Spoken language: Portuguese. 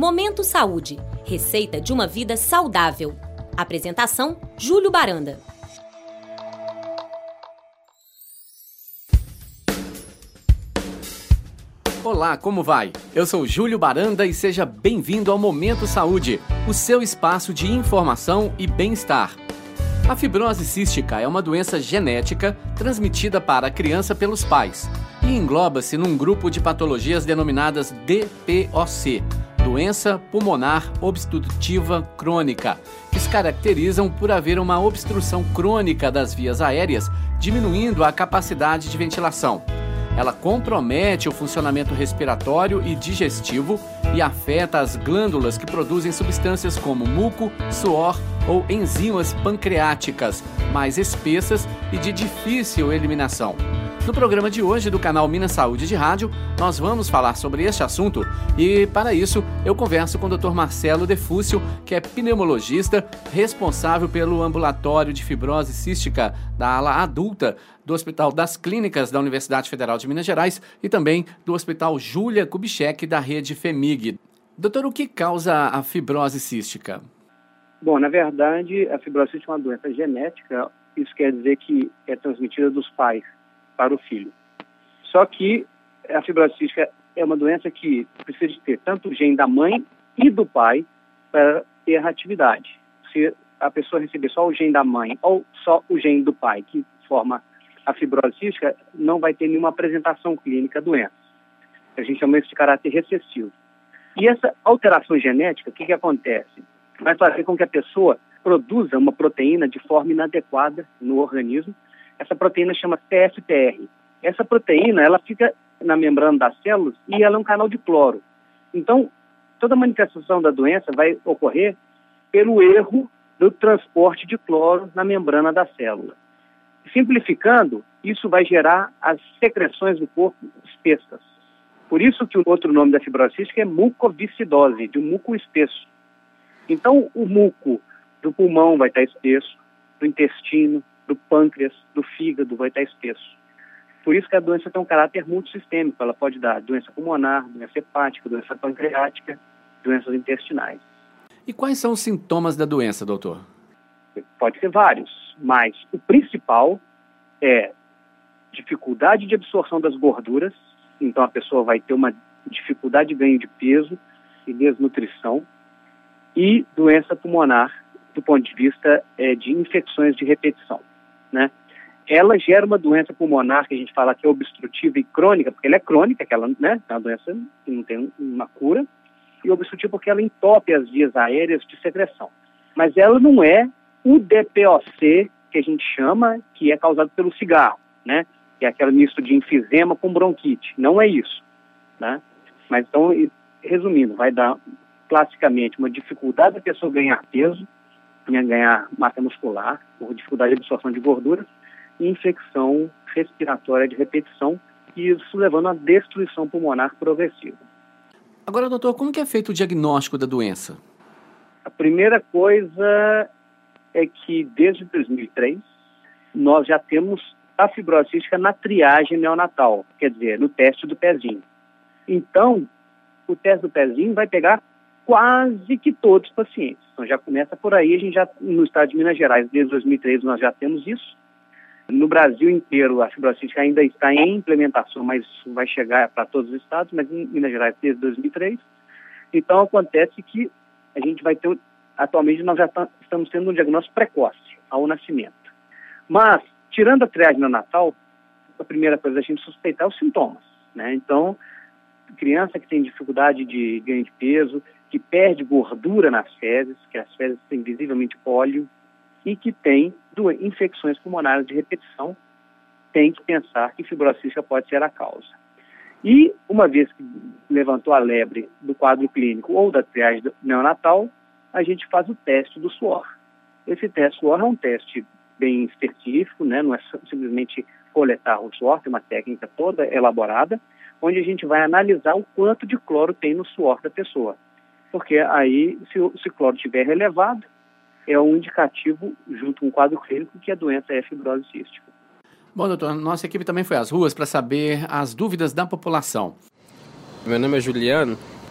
Momento Saúde. Receita de uma vida saudável. Apresentação: Júlio Baranda. Olá, como vai? Eu sou Júlio Baranda e seja bem-vindo ao Momento Saúde, o seu espaço de informação e bem-estar. A fibrose cística é uma doença genética transmitida para a criança pelos pais e engloba-se num grupo de patologias denominadas DPOC, doença pulmonar obstrutiva crônica, que se caracterizam por haver uma obstrução crônica das vias aéreas, diminuindo a capacidade de ventilação. Ela compromete o funcionamento respiratório e digestivo e afeta as glândulas que produzem substâncias como muco, suor ou enzimas pancreáticas, mais espessas e de difícil eliminação. No programa de hoje do canal Minas Saúde de Rádio, nós vamos falar sobre este assunto e, para isso, eu converso com o Dr. Marcelo Defúcio, que é pneumologista, responsável pelo ambulatório de fibrose cística da ala adulta do Hospital das Clínicas da Universidade Federal de Minas Gerais e também do Hospital Júlia Kubitschek da rede FEMIG. Doutor, o que causa a fibrose cística? Bom, na verdade, a fibrose cística é uma doença genética, isso quer dizer que é transmitida dos pais para o filho. Só que a fibrose cística é uma doença que precisa de ter tanto o gene da mãe e do pai para ter a atividade. Se a pessoa receber só o gene da mãe ou só o gene do pai, que forma a fibrose cística, não vai ter nenhuma apresentação clínica da doença. A gente chama isso de caráter recessivo. E essa alteração genética, o que acontece? Vai fazer com que a pessoa produza uma proteína de forma inadequada no organismo. Essa proteína chama TFPR. Essa proteína, ela fica na membrana das células e ela é um canal de cloro. Então, toda manifestação da doença vai ocorrer pelo erro do transporte de cloro na membrana da célula. Simplificando, isso vai gerar as secreções do corpo espessas. Por isso que o outro nome da fibrose cística é mucoviscidose, de um muco espesso. Então, o muco do pulmão vai estar espesso, do intestino, do pâncreas, do fígado vai estar espesso. Por isso que a doença tem um caráter multissistêmico. Ela pode dar doença pulmonar, doença hepática, doença pancreática, doenças intestinais. E quais são os sintomas da doença, doutor? Pode ser vários, mas o principal é dificuldade de absorção das gorduras. Então a pessoa vai ter uma dificuldade de ganho de peso e desnutrição. E doença pulmonar, do ponto de vista de infecções de repetição, né? Ela gera uma doença pulmonar que a gente fala que é obstrutiva e crônica, porque ela é crônica, que ela, né, é uma doença que não tem uma cura, e obstrutiva porque ela entope as vias aéreas de secreção. Mas ela não é o DPOC, que a gente chama, que é causado pelo cigarro, né? Que é aquele misto de enfisema com bronquite. Não é isso, né? Mas então, resumindo, vai dar classicamente uma dificuldade da pessoa ganhar peso, ganhar massa muscular, por dificuldade de absorção de gorduras, e infecção respiratória de repetição, e isso levando à destruição pulmonar progressiva. Agora, doutor, como que é feito o diagnóstico da doença? A primeira coisa é que, desde 2003, nós já temos a fibrose cística na triagem neonatal, quer dizer, no teste do pezinho. Então, o teste do pezinho vai pegar quase que todos os pacientes. Então já começa por aí, a gente já, no estado de Minas Gerais, desde 2003 nós já temos isso. No Brasil inteiro a fibrose cística ainda está em implementação, mas vai chegar para todos os estados, mas em Minas Gerais desde 2003. Então acontece que a gente vai ter, atualmente nós já estamos tendo um diagnóstico precoce ao nascimento. Mas, tirando a triagem neonatal, a primeira coisa a gente suspeitar é os sintomas, né? Então, criança que tem dificuldade de ganho de peso, que perde gordura nas fezes, que as fezes têm visivelmente óleo, e que tem infecções pulmonares de repetição, tem que pensar que fibrose cística pode ser a causa. E, uma vez que levantou a lebre do quadro clínico ou da triagem neonatal, a gente faz o teste do suor. Esse teste do suor é um teste bem específico, né? Não é simplesmente coletar o suor, tem uma técnica toda elaborada, onde a gente vai analisar o quanto de cloro tem no suor da pessoa. Porque aí, se o cloro estiver elevado, é um indicativo, junto com o quadro clínico, que a doença é fibrose cística. Bom, doutor, nossa equipe também foi às ruas para saber as dúvidas da população. Meu nome é Juliano